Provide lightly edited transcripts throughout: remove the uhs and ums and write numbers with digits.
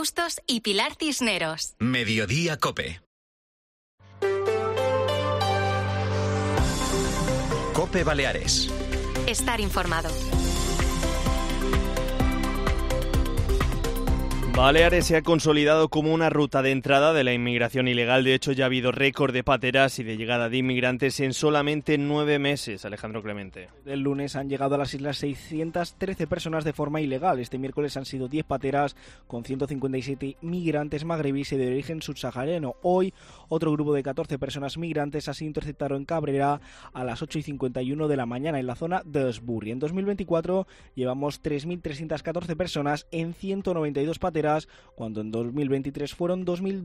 Bustos y Pilar Cisneros. Mediodía COPE. COPE Baleares. Estar informado. Baleares se ha consolidado como una ruta de entrada de la inmigración ilegal. De hecho, ya ha habido récord de pateras y de llegada de inmigrantes en solamente 9 meses. Alejandro Clemente. El lunes han llegado a las islas 613 personas de forma ilegal. Este miércoles han sido 10 pateras con 157 migrantes magrebíes y de origen subsahariano. Hoy, otro grupo de 14 personas migrantes ha sido interceptado en Cabrera a las 8:51 de la mañana en la zona de Esburri. En 2024 llevamos 3.314 personas en 192 pateras, cuando en 2023 fueron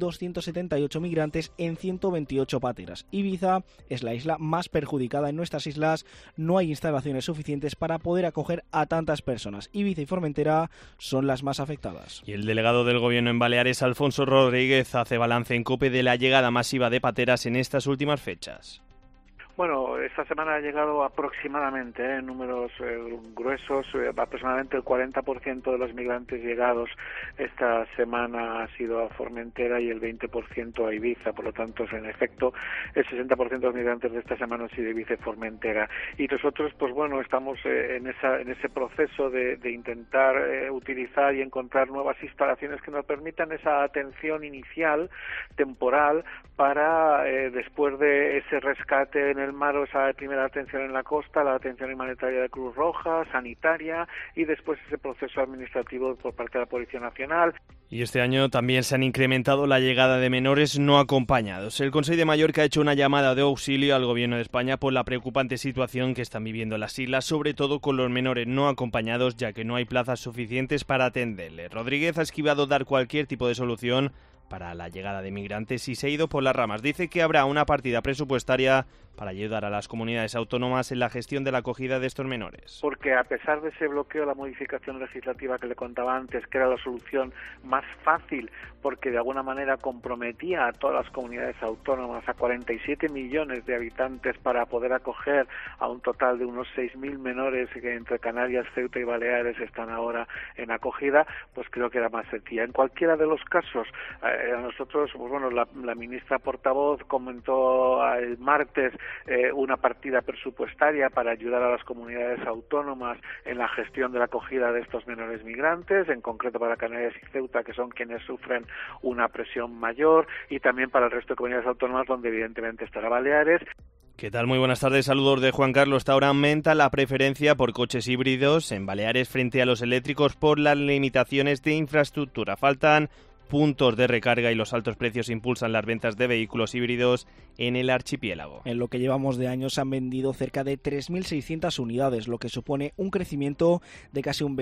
2.278 migrantes en 128 pateras. Ibiza es la isla más perjudicada en nuestras islas. No hay instalaciones suficientes para poder acoger a tantas personas. Ibiza y Formentera son las más afectadas. Y el delegado del Gobierno en Baleares, Alfonso Rodríguez, hace balance en COPE de la llegada masiva de pateras en estas últimas fechas. Bueno, esta semana ha llegado aproximadamente, en números gruesos, aproximadamente el 40% de los migrantes llegados esta semana ha sido a Formentera y el 20% a Ibiza. Por lo tanto, en efecto, el 60% de los migrantes de esta semana han sido Ibiza y Formentera. Y nosotros, pues bueno, estamos en ese proceso de intentar utilizar y encontrar nuevas instalaciones que nos permitan esa atención inicial, temporal, para después de ese rescate en el mar o esa primera atención en la costa, la atención humanitaria de Cruz Roja, sanitaria y después ese proceso administrativo por parte de la Policía Nacional. Y este año también se han incrementado la llegada de menores no acompañados. El Consell de Mallorca ha hecho una llamada de auxilio al Gobierno de España por la preocupante situación que están viviendo las islas, sobre todo con los menores no acompañados, ya que no hay plazas suficientes para atenderles. Rodríguez ha esquivado dar cualquier tipo de solución para la llegada de migrantes y se ha ido por las ramas. Dice que habrá una partida presupuestaria para ayudar a las comunidades autónomas en la gestión de la acogida de estos menores. Porque a pesar de ese bloqueo, la modificación legislativa que le contaba antes, que era la solución más fácil, porque de alguna manera comprometía a todas las comunidades autónomas, a 47 millones de habitantes, para poder acoger a un total de unos 6.000 menores que entre Canarias, Ceuta y Baleares están ahora en acogida, pues creo que era más sencilla. En cualquiera de los casos, a nosotros, pues bueno, la ministra portavoz comentó el martes una partida presupuestaria para ayudar a las comunidades autónomas en la gestión de la acogida de estos menores migrantes, en concreto para Canarias y Ceuta, que son quienes sufren una presión mayor, y también para el resto de comunidades autónomas, donde evidentemente estará Baleares. ¿Qué tal? Muy buenas tardes, saludos de Juan Carlos. Hasta ahora aumenta la preferencia por coches híbridos en Baleares frente a los eléctricos por las limitaciones de infraestructura. Faltan puntos de recarga y los altos precios impulsan las ventas de vehículos híbridos en el archipiélago. En lo que llevamos de año se han vendido cerca de 3.600 unidades, lo que supone un crecimiento de casi un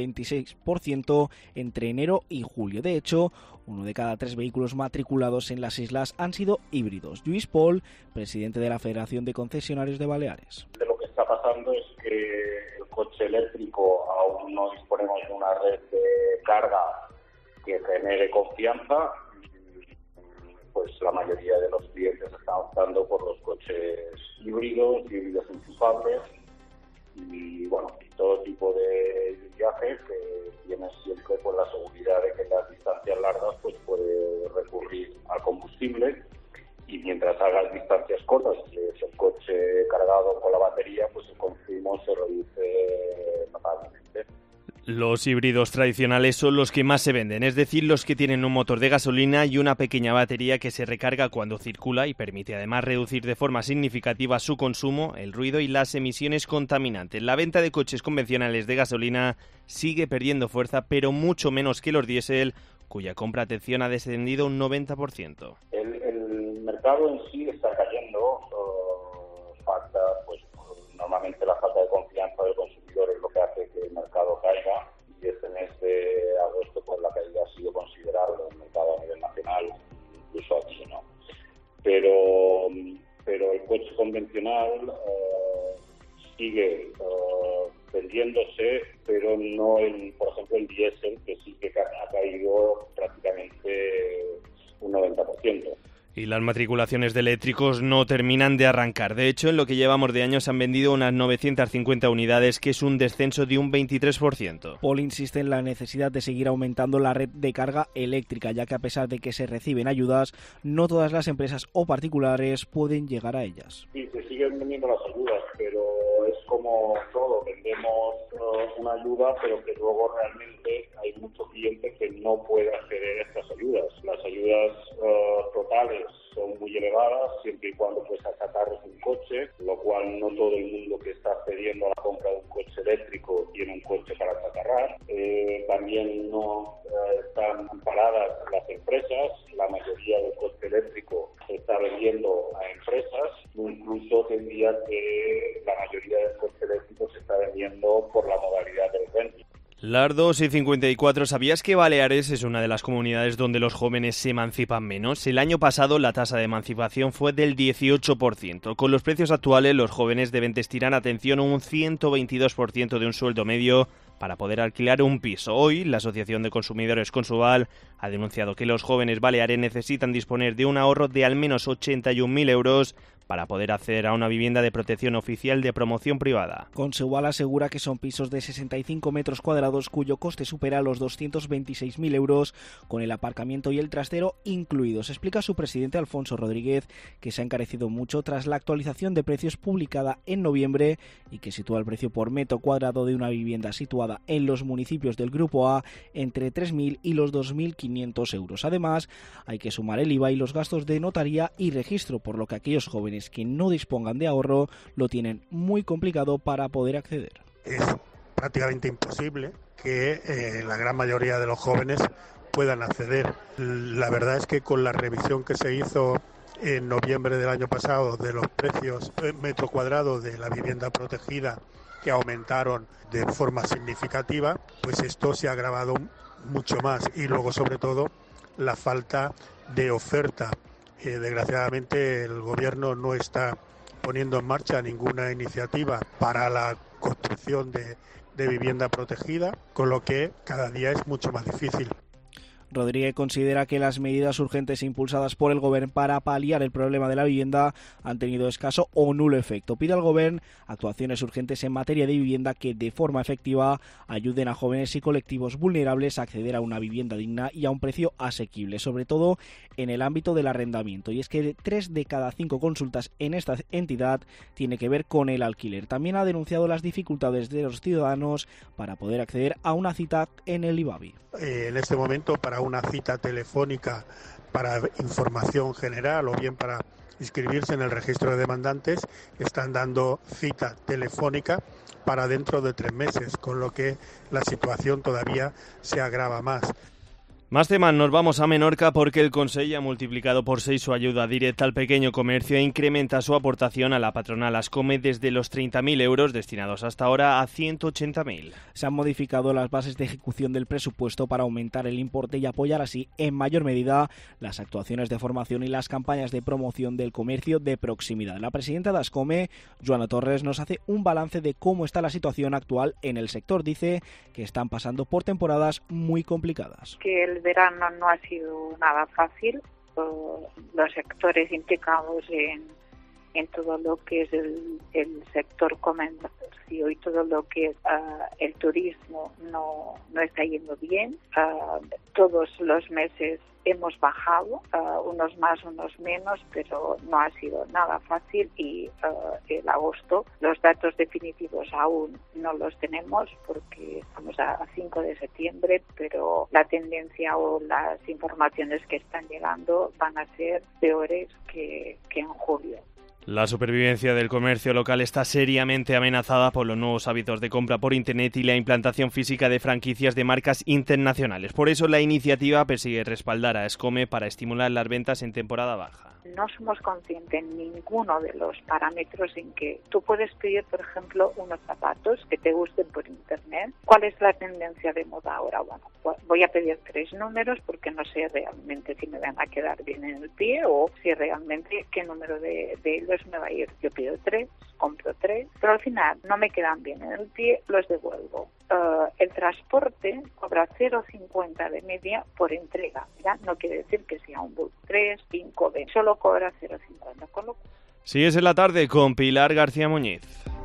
26% entre enero y julio. De hecho, 1 de cada 3 vehículos matriculados en las islas han sido híbridos. Lluís Pol, presidente de la Federación de Concesionarios de Baleares. De lo que está pasando es que el coche eléctrico aún no disponemos de una red de carga que genere confianza, pues la mayoría de los clientes están optando por los coches híbridos enchufables y bueno, todo tipo de viajes que tienen siempre pues la seguridad de que en las distancias largas pues puede recurrir al combustible, y mientras hagas distancias cortas, si es el coche cargado con la batería, pues el consumo se reduce notablemente. Los híbridos tradicionales son los que más se venden, es decir, los que tienen un motor de gasolina y una pequeña batería que se recarga cuando circula y permite además reducir de forma significativa su consumo, el ruido y las emisiones contaminantes. La venta de coches convencionales de gasolina sigue perdiendo fuerza, pero mucho menos que los diésel, cuya compra, atención, ha descendido un 90%. El mercado en sí está cayendo, falta, pues normalmente la falta de confianza del consumidor es lo que hace que el mercado caiga, y este mes de agosto pues la caída ha sido considerable en el mercado a nivel nacional, incluso aquí, ¿no? Pero el coche convencional sigue vendiéndose, pero no por ejemplo el diésel, que sí que ha caído prácticamente un 90%. Y las matriculaciones de eléctricos no terminan de arrancar. De hecho, en lo que llevamos de año se han vendido unas 950 unidades, que es un descenso de un 23%. Paul insiste en la necesidad de seguir aumentando la red de carga eléctrica, ya que a pesar de que se reciben ayudas, no todas las empresas o particulares pueden llegar a ellas. Sí, se siguen vendiendo las ayudas, pero es como todo, vendemos una ayuda, pero que luego realmente hay muchos clientes que no pueden acceder a estas ayudas. Las ayudas totales son muy elevadas, siempre y cuando pues achatarles un coche, lo cual no todo el mundo que está accediendo a la compra de un coche eléctrico tiene un coche para achatarrar. También no están amparadas las empresas, la mayoría del coche eléctrico se está vendiendo a empresas, incluso tendría que la mayoría del coche eléctrico se está vendiendo por la modalidad del renting. Las 2:54. ¿Sabías que Baleares es una de las comunidades donde los jóvenes se emancipan menos? El año pasado la tasa de emancipación fue del 18%. Con los precios actuales, los jóvenes deben destinar atención a un 122% de un sueldo medio para poder alquilar un piso. Hoy, la Asociación de Consumidores Consuval ha denunciado que los jóvenes baleares necesitan disponer de un ahorro de al menos 81.000 euros para poder acceder a una vivienda de protección oficial de promoción privada. Consuval asegura que son pisos de 65 metros cuadrados cuyo coste supera los 226.000 euros, con el aparcamiento y el trastero incluidos. Explica su presidente Alfonso Rodríguez que se ha encarecido mucho tras la actualización de precios publicada en noviembre y que sitúa el precio por metro cuadrado de una vivienda situada en los municipios del Grupo A entre 3.000 y los 2.500 euros. Además, hay que sumar el IVA y los gastos de notaría y registro, por lo que aquellos jóvenes que no dispongan de ahorro lo tienen muy complicado para poder acceder. Es prácticamente imposible que la gran mayoría de los jóvenes puedan acceder. La verdad es que con la revisión que se hizo en noviembre del año pasado de los precios metro cuadrado de la vivienda protegida, que aumentaron de forma significativa, pues esto se ha agravado mucho más. Y luego, sobre todo, la falta de oferta. Desgraciadamente el gobierno no está poniendo en marcha ninguna iniciativa para la construcción de vivienda protegida, con lo que cada día es mucho más difícil. Rodríguez considera que las medidas urgentes impulsadas por el Gobierno para paliar el problema de la vivienda han tenido escaso o nulo efecto. Pide al Gobierno actuaciones urgentes en materia de vivienda que de forma efectiva ayuden a jóvenes y colectivos vulnerables a acceder a una vivienda digna y a un precio asequible, sobre todo en el ámbito del arrendamiento. Y es que 3 de cada 5 consultas en esta entidad tiene que ver con el alquiler. También ha denunciado las dificultades de los ciudadanos para poder acceder a una cita en el IBABI. En este momento, para una cita telefónica para información general o bien para inscribirse en el registro de demandantes, están dando cita telefónica para dentro de 3 meses, con lo que la situación todavía se agrava más. Más temas, nos vamos a Menorca porque el Consell ha multiplicado por 6 su ayuda directa al pequeño comercio e incrementa su aportación a la patronal Ascome desde los 30.000 euros destinados hasta ahora a 180.000. Se han modificado las bases de ejecución del presupuesto para aumentar el importe y apoyar así en mayor medida las actuaciones de formación y las campañas de promoción del comercio de proximidad. La presidenta de Ascome, Joana Torres, nos hace un balance de cómo está la situación actual en el sector. Dice que están pasando por temporadas muy complicadas. Que el verano no ha sido nada fácil. Los sectores implicados en todo lo que es el sector comercio y todo lo que es el turismo no está yendo bien. Todos los meses hemos bajado, unos más, unos menos, pero no ha sido nada fácil y el agosto, los datos definitivos aún no los tenemos porque estamos a 5 de septiembre, pero la tendencia o las informaciones que están llegando van a ser peores que en julio. La supervivencia del comercio local está seriamente amenazada por los nuevos hábitos de compra por Internet y la implantación física de franquicias de marcas internacionales. Por eso la iniciativa persigue respaldar a Ascome para estimular las ventas en temporada baja. No somos conscientes en ninguno de los parámetros en que tú puedes pedir, por ejemplo, unos zapatos que te gusten por Internet. ¿Cuál es la tendencia de moda ahora? Bueno, voy a pedir 3 números porque no sé realmente si me van a quedar bien en el pie o si realmente qué número de ellos me va a ir. Yo pido 3, compro 3, pero al final no me quedan bien en el pie, los devuelvo. el transporte cobra 0,50 de media por entrega. Ya no quiere decir que sea un bus 3, 5 de, solo cobra 0,50. Sigues en la tarde con Pilar García Muñiz.